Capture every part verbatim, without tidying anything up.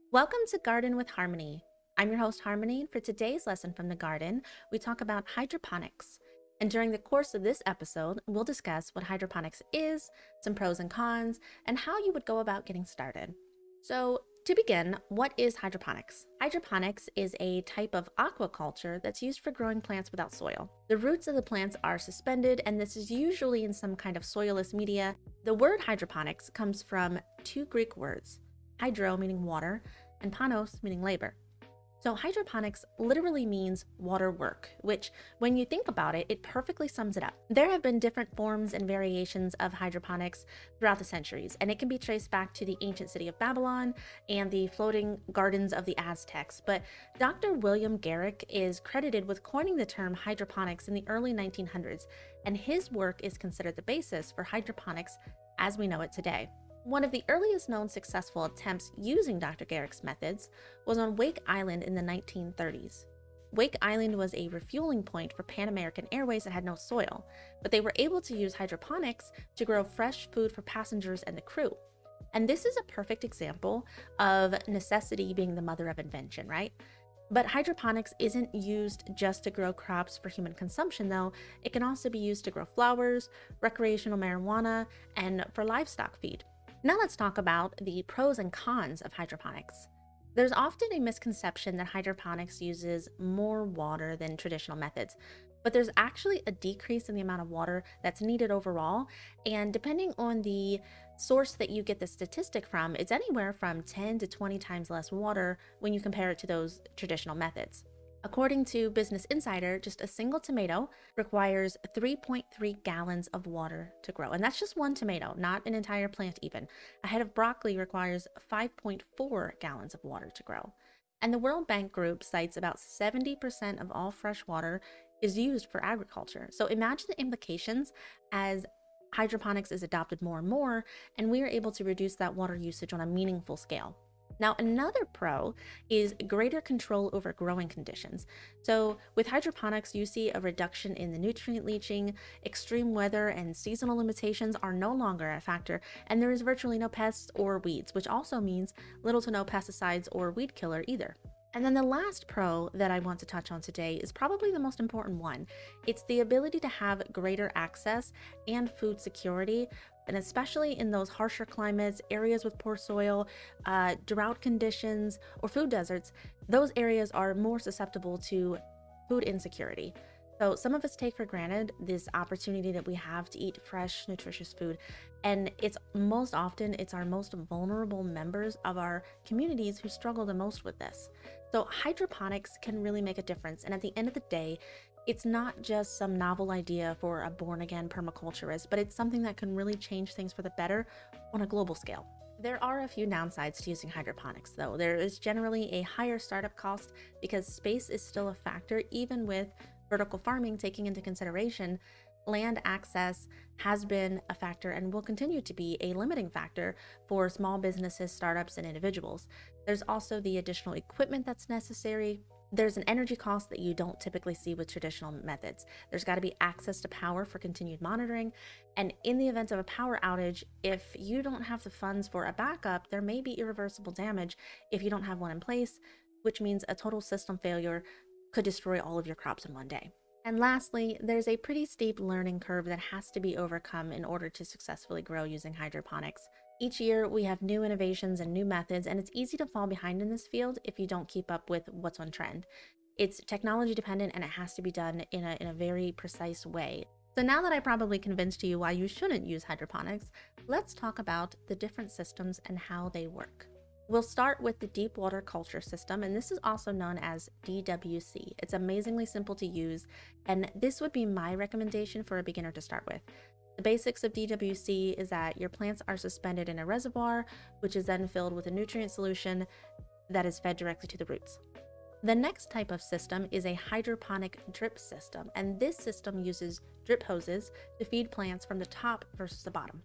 Welcome to Garden with Harmony. I'm your host, Harmony, and for today's lesson from the garden, we talk about hydroponics. And during the course of this episode, we'll discuss what hydroponics is, some pros and cons, and how you would go about getting started. So, to begin, what is hydroponics? Hydroponics is a type of aquaculture that's used for growing plants without soil. The roots of the plants are suspended, and this is usually in some kind of soilless media. The word hydroponics comes from two Greek words, hydro meaning water, and panos meaning labor. So hydroponics literally means water work, which when you think about it, it perfectly sums it up. There have been different forms and variations of hydroponics throughout the centuries, and it can be traced back to the ancient city of Babylon and the floating gardens of the Aztecs. But Doctor William Garrick is credited with coining the term hydroponics in the early nineteen hundreds, and his work is considered the basis for hydroponics as we know it today. One of the earliest known successful attempts using Doctor Garrick's methods was on Wake Island in the nineteen thirties. Wake Island was a refueling point for Pan American Airways that had no soil, but they were able to use hydroponics to grow fresh food for passengers and the crew. And this is a perfect example of necessity being the mother of invention, right? But hydroponics isn't used just to grow crops for human consumption, though. It can also be used to grow flowers, recreational marijuana, and for livestock feed. Now let's talk about the pros and cons of hydroponics. There's often a misconception that hydroponics uses more water than traditional methods, but there's actually a decrease in the amount of water that's needed overall, and depending on the source that you get the statistic from, it's anywhere from ten to twenty times less water when you compare it to those traditional methods. According to Business Insider, just a single tomato requires three point three gallons of water to grow. And that's just one tomato, not an entire plant even. A head of broccoli requires five point four gallons of water to grow. And the World Bank Group cites about seventy percent of all fresh water is used for agriculture. So imagine the implications as hydroponics is adopted more and more, and we are able to reduce that water usage on a meaningful scale. Now, another pro is greater control over growing conditions. So with hydroponics, you see a reduction in the nutrient leaching, extreme weather and seasonal limitations are no longer a factor, and there is virtually no pests or weeds, which also means little to no pesticides or weed killer either. And then the last pro that I want to touch on today is probably the most important one. It's the ability to have greater access and food security, and especially in those harsher climates, areas with poor soil, uh, drought conditions, or food deserts. Those areas are more susceptible to food insecurity. So some of us take for granted this opportunity that we have to eat fresh, nutritious food. And it's most often, it's our most vulnerable members of our communities who struggle the most with this. So hydroponics can really make a difference. And at the end of the day, it's not just some novel idea for a born-again permaculturist, but it's something that can really change things for the better on a global scale. There are a few downsides to using hydroponics, though. There is generally a higher startup cost because space is still a factor, even with vertical farming taking into consideration. Land access has been a factor and will continue to be a limiting factor for small businesses, startups, and individuals. There's also the additional equipment that's necessary. There's an energy cost that you don't typically see with traditional methods. There's got to be access to power for continued monitoring. And in the event of a power outage, if you don't have the funds for a backup, there may be irreversible damage if you don't have one in place, which means a total system failure could destroy all of your crops in one day. And lastly, there's a pretty steep learning curve that has to be overcome in order to successfully grow using hydroponics. Each year, we have new innovations and new methods, and it's easy to fall behind in this field if you don't keep up with what's on trend. It's technology dependent, and it has to be done in a, in a very precise way. So now that I probably convinced you why you shouldn't use hydroponics, let's talk about the different systems and how they work. We'll start with the deep water culture system, and this is also known as D W C. It's amazingly simple to use, and this would be my recommendation for a beginner to start with. The basics of D W C is that your plants are suspended in a reservoir, which is then filled with a nutrient solution that is fed directly to the roots. The next type of system is a hydroponic drip system, and this system uses drip hoses to feed plants from the top versus the bottom.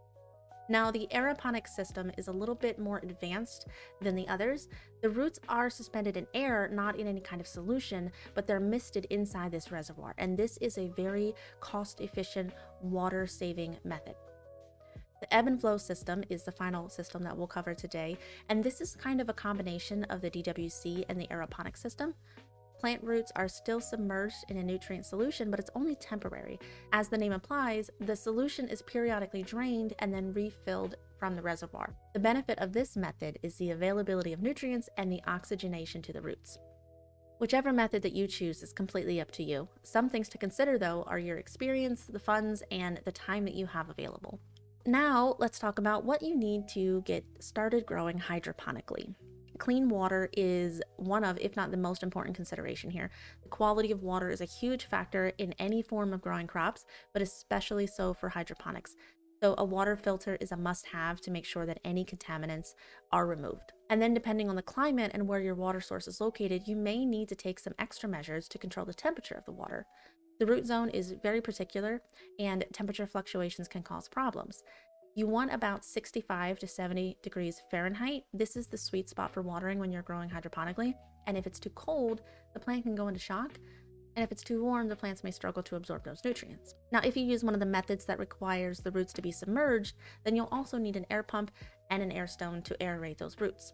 Now, the aeroponic system is a little bit more advanced than the others. The roots are suspended in air, not in any kind of solution, but they're misted inside this reservoir, and this is a very cost-efficient, water-saving method. The ebb and flow system is the final system that we'll cover today, and this is kind of a combination of the D W C and the aeroponic system. Plant roots are still submerged in a nutrient solution, but it's only temporary. As the name implies, the solution is periodically drained and then refilled from the reservoir. The benefit of this method is the availability of nutrients and the oxygenation to the roots. Whichever method that you choose is completely up to you. Some things to consider, though, are your experience, the funds, and the time that you have available. Now, let's talk about what you need to get started growing hydroponically. Clean water is one of, if not the most important consideration here. The quality of water is a huge factor in any form of growing crops, but especially so for hydroponics. So a water filter is a must-have to make sure that any contaminants are removed. And then depending on the climate and where your water source is located, you may need to take some extra measures to control the temperature of the water. The root zone is very particular, and temperature fluctuations can cause problems. You want about sixty-five to seventy degrees Fahrenheit. This is the sweet spot for watering when you're growing hydroponically. And if it's too cold, the plant can go into shock. And if it's too warm, the plants may struggle to absorb those nutrients. Now, if you use one of the methods that requires the roots to be submerged, then you'll also need an air pump and an air stone to aerate those roots.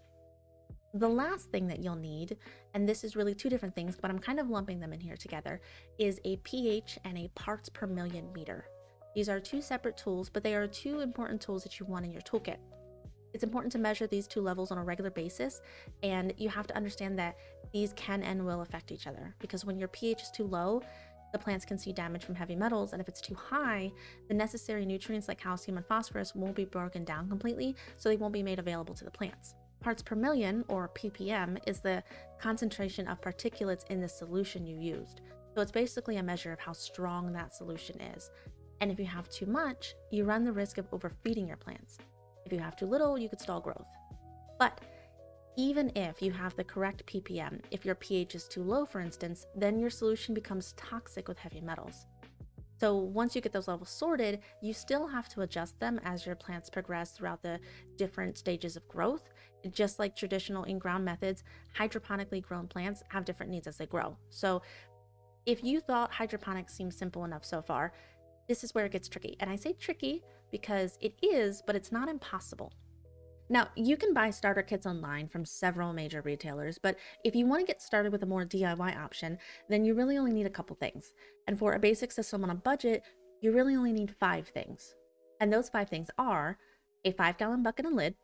The last thing that you'll need, and this is really two different things, but I'm kind of lumping them in here together, is a pH and a parts per million meter. These are two separate tools, but they are two important tools that you want in your toolkit. It's important to measure these two levels on a regular basis, and you have to understand that these can and will affect each other, because when your pH is too low, the plants can see damage from heavy metals, and if it's too high, the necessary nutrients like calcium and phosphorus won't be broken down completely, so they won't be made available to the plants. Parts per million, or P P M, is the concentration of particulates in the solution you used. So it's basically a measure of how strong that solution is. And if you have too much, you run the risk of overfeeding your plants. If you have too little, you could stall growth. But even if you have the correct P P M, if your pH is too low, for instance, then your solution becomes toxic with heavy metals. So once you get those levels sorted, you still have to adjust them as your plants progress throughout the different stages of growth. Just like traditional in-ground methods, hydroponically grown plants have different needs as they grow. So if you thought hydroponics seemed simple enough so far, this is where it gets tricky. And I say tricky because it is, but it's not impossible. Now, you can buy starter kits online from several major retailers, but if you want to get started with a more D I Y option, then you really only need a couple things. And for a basic system on a budget, you really only need five things. And those five things are a five gallon bucket and lid,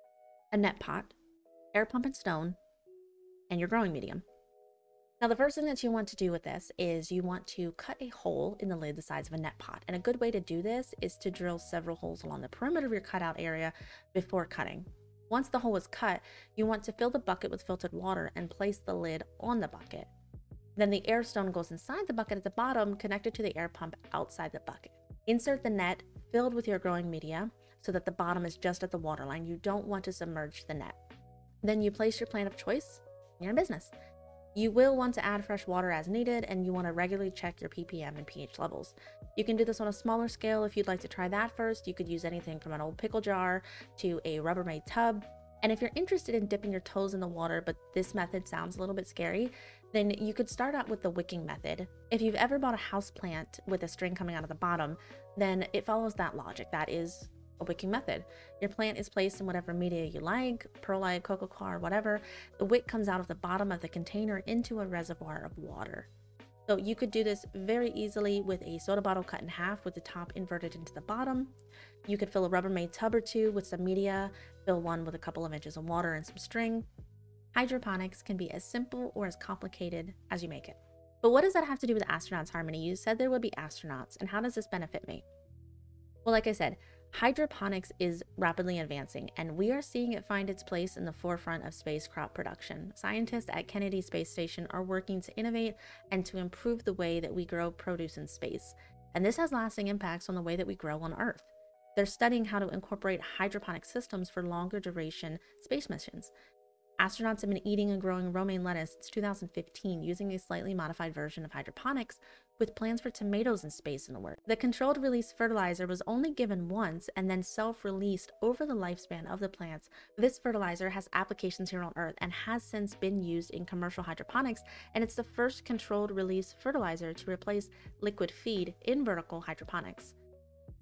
a net pot, air pump and stone, and your growing medium. Now, the first thing that you want to do with this is you want to cut a hole in the lid the size of a net pot. And a good way to do this is to drill several holes along the perimeter of your cutout area before cutting. Once the hole is cut, you want to fill the bucket with filtered water and place the lid on the bucket. Then the air stone goes inside the bucket at the bottom, connected to the air pump outside the bucket. Insert the net filled with your growing media so that the bottom is just at the water line. You don't want to submerge the net. Then you place your plant of choice and you're in business. You will want to add fresh water as needed, and you want to regularly check your P P M and pH levels. You can do this on a smaller scale if you'd like to try that first. You could use anything from an old pickle jar to a Rubbermaid tub. And if you're interested in dipping your toes in the water, but this method sounds a little bit scary, then you could start out with the wicking method. If you've ever bought a house plant with a string coming out of the bottom, then it follows that logic. That is a wicking method. Your plant is placed in whatever media you like, perlite, cocoa coir, whatever. The wick comes out of the bottom of the container into a reservoir of water. So you could do this very easily with a soda bottle cut in half with the top inverted into the bottom. You could fill a Rubbermaid tub or two with some media, fill one with a couple of inches of water and some string. Hydroponics can be as simple or as complicated as you make it. But what does that have to do with astronauts, Harmony? You said there would be astronauts, and how does this benefit me? Well, like I said, hydroponics is rapidly advancing, and we are seeing it find its place in the forefront of space crop production. Scientists at Kennedy Space Station are working to innovate and to improve the way that we grow produce in space. And this has lasting impacts on the way that we grow on Earth. They're studying how to incorporate hydroponic systems for longer duration space missions. Astronauts have been eating and growing romaine lettuce since two thousand fifteen using a slightly modified version of hydroponics, with plans for tomatoes in space in the works. The controlled release fertilizer was only given once and then self-released over the lifespan of the plants. This fertilizer has applications here on Earth and has since been used in commercial hydroponics, and it's the first controlled release fertilizer to replace liquid feed in vertical hydroponics.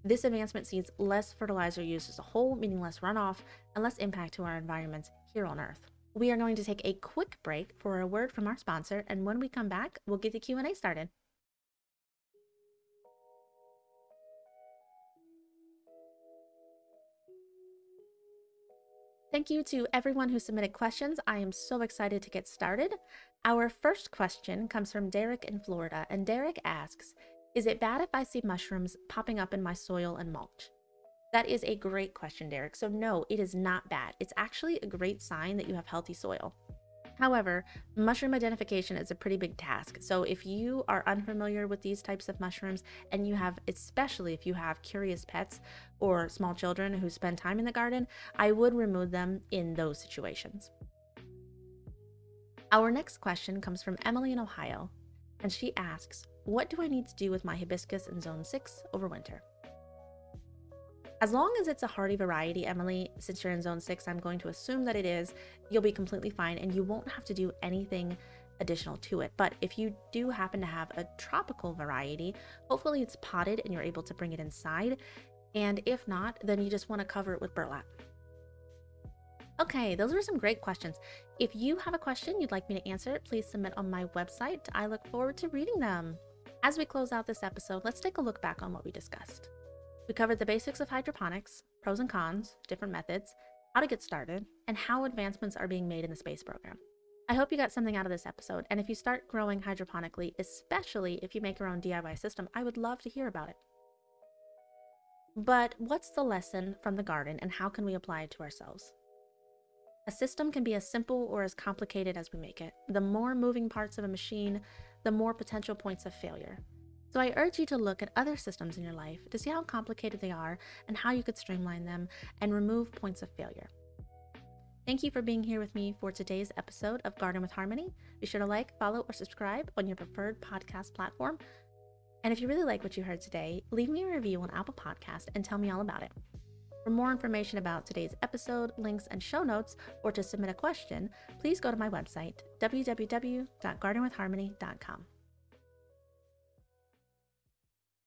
This advancement sees less fertilizer used as a whole, meaning less runoff and less impact to our environments here on Earth. We are going to take a quick break for a word from our sponsor, and when we come back, we'll get the Q and A started. Thank you to everyone who submitted questions. I am so excited to get started. Our first question comes from Derek in Florida, and Derek asks, is it bad if I see mushrooms popping up in my soil and mulch? That is a great question, Derek. So no, it is not bad. It's actually a great sign that you have healthy soil. However, mushroom identification is a pretty big task. So if you are unfamiliar with these types of mushrooms, and you have, especially if you have curious pets or small children who spend time in the garden, I would remove them in those situations. Our next question comes from Emily in Ohio, and she asks, what do I need to do with my hibiscus in zone six over winter? As long as it's a hardy variety, Emily, since you're in zone six, I'm going to assume that it is, you'll be completely fine and you won't have to do anything additional to it. But if you do happen to have a tropical variety, hopefully it's potted and you're able to bring it inside. And if not, then you just want to cover it with burlap. Okay, those were some great questions. If you have a question you'd like me to answer, please submit on my website. I look forward to reading them. As we close out this episode, let's take a look back on what we discussed. We covered the basics of hydroponics, pros and cons, different methods, how to get started, and how advancements are being made in the space program. I hope you got something out of this episode, and if you start growing hydroponically, especially if you make your own D I Y system, I would love to hear about it. But what's the lesson from the garden, and how can we apply it to ourselves? A system can be as simple or as complicated as we make it. The more moving parts of a machine, the more potential points of failure. So I urge you to look at other systems in your life to see how complicated they are and how you could streamline them and remove points of failure. Thank you for being here with me for today's episode of Garden with Harmony. Be sure to like, follow, or subscribe on your preferred podcast platform. And if you really like what you heard today, leave me a review on Apple Podcast and tell me all about it. For more information about today's episode, links, and show notes, or to submit a question, please go to my website, w w w dot garden with harmony dot com.